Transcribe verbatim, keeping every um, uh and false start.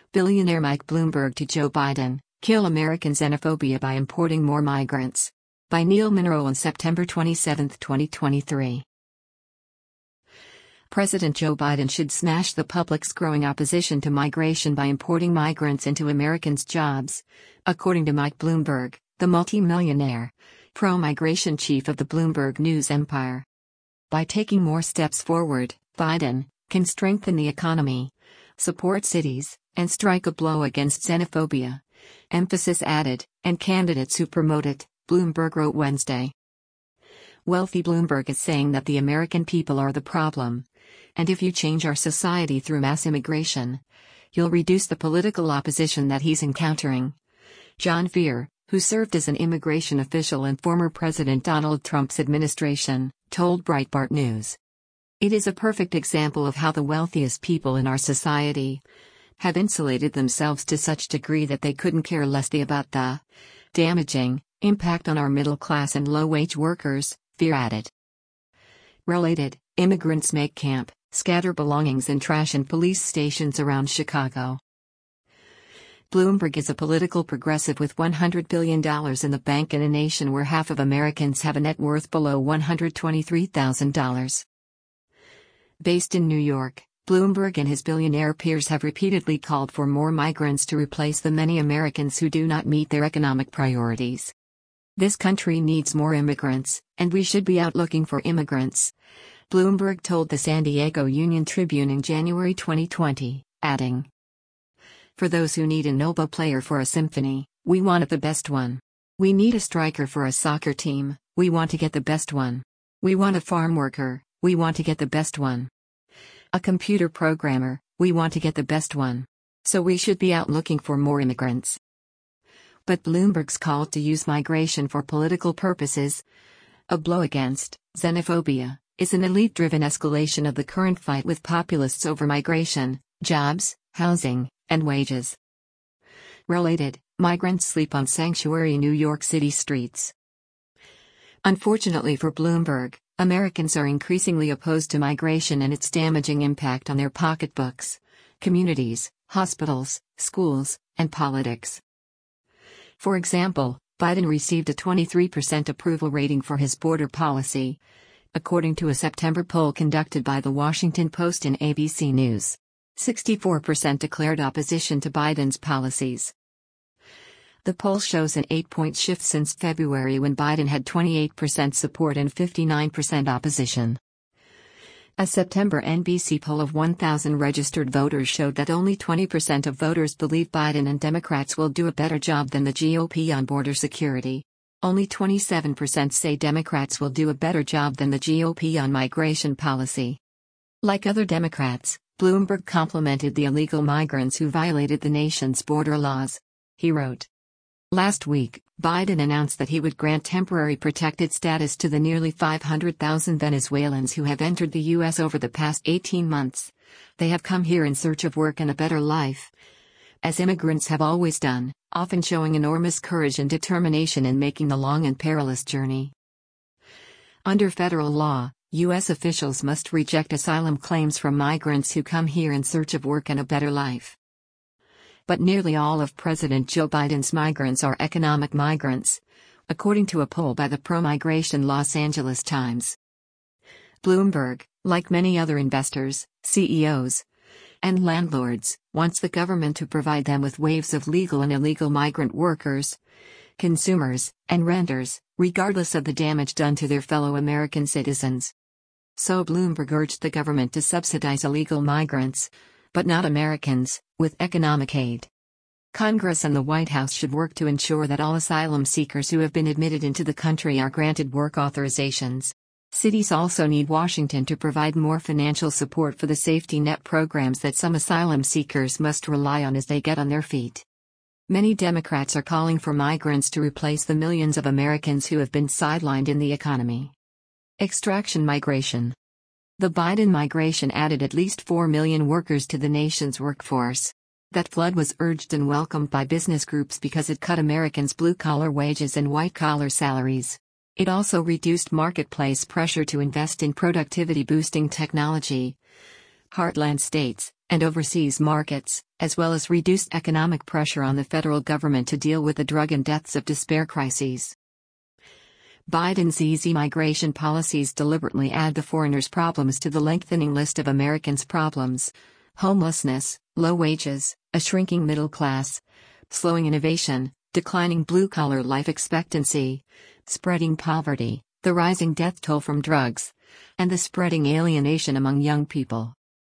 Billionaire Mike Bloomberg to Joe Biden, kill American xenophobia by importing more migrants. By Neil Monroe on September twenty-seventh, twenty twenty-three. President Joe Biden should smash the public's growing opposition to migration by importing migrants into Americans' jobs, according to Mike Bloomberg, the multi-millionaire, pro-migration chief of the Bloomberg News empire. By taking more steps forward, Biden can strengthen the economy, support cities, and strike a blow against xenophobia. Emphasis added, and candidates who promote it, Bloomberg wrote Wednesday. Wealthy Bloomberg is saying that the American people are the problem, and if you change our society through mass immigration, you'll reduce the political opposition that he's encountering. John Fear, who served as an immigration official in former President Donald Trump's administration, told Breitbart News. It is a perfect example of how the wealthiest people in our society have insulated themselves to such degree that they couldn't care less about the damaging impact on our middle class and low-wage workers, Fear added. Related, immigrants make camp, scatter belongings and trash in police stations around Chicago. Bloomberg is a political progressive with one hundred billion dollars in the bank in a nation where half of Americans have a net worth below one hundred twenty-three thousand dollars. Based in New York, Bloomberg and his billionaire peers have repeatedly called for more migrants to replace the many Americans who do not meet their economic priorities. This country needs more immigrants, and we should be out looking for immigrants, Bloomberg told the San Diego Union Tribune in January twenty twenty, adding, "For those who need an oboe player for a symphony, we want the best one. We need a striker for a soccer team, we want to get the best one. We want a farm worker, we want to get the best one. A computer programmer, we want to get the best one. So we should be out looking for more immigrants." But Bloomberg's call to use migration for political purposes, a blow against xenophobia, is an elite-driven escalation of the current fight with populists over migration, jobs, housing, and wages. Related, migrants sleep on sanctuary New York City streets. Unfortunately for Bloomberg, Americans are increasingly opposed to migration and its damaging impact on their pocketbooks, communities, hospitals, schools, and politics. For example, Biden received a twenty-three percent approval rating for his border policy, according to a September poll conducted by The Washington Post and A B C News. sixty-four percent declared opposition to Biden's policies. The poll shows an eight-point shift since February when Biden had twenty-eight percent support and fifty-nine percent opposition. A September N B C poll of one thousand registered voters showed that only twenty percent of voters believe Biden and Democrats will do a better job than the G O P on border security. Only twenty-seven percent say Democrats will do a better job than the G O P on migration policy. Like other Democrats, Bloomberg complimented the illegal migrants who violated the nation's border laws. He wrote, "Last week, Biden announced that he would grant temporary protected status to the nearly five hundred thousand Venezuelans who have entered the U S over the past eighteen months. They have come here in search of work and a better life, as immigrants have always done, often showing enormous courage and determination in making the long and perilous journey." Under federal law, U S officials must reject asylum claims from migrants who come here in search of work and a better life. But nearly all of President Joe Biden's migrants are economic migrants, according to a poll by the pro-migration Los Angeles Times. Bloomberg, like many other investors, C E Os, and landlords, wants the government to provide them with waves of legal and illegal migrant workers, consumers, and renters, regardless of the damage done to their fellow American citizens. So Bloomberg urged the government to subsidize illegal migrants, but not Americans, with economic aid. Congress and the White House should work to ensure that all asylum seekers who have been admitted into the country are granted work authorizations. Cities also need Washington to provide more financial support for the safety net programs that some asylum seekers must rely on as they get on their feet. Many Democrats are calling for migrants to replace the millions of Americans who have been sidelined in the economy. Extraction migration. The Biden migration added at least four million workers to the nation's workforce. That flood was urged and welcomed by business groups because it cut Americans' blue-collar wages and white-collar salaries. It also reduced marketplace pressure to invest in productivity-boosting technology, heartland states, and overseas markets, as well as reduced economic pressure on the federal government to deal with the drug and deaths of despair crises. Biden's easy migration policies deliberately add the foreigner's problems to the lengthening list of Americans' problems: homelessness, low wages, a shrinking middle class, slowing innovation, declining blue-collar life expectancy, spreading poverty, the rising death toll from drugs, and the spreading alienation among young people.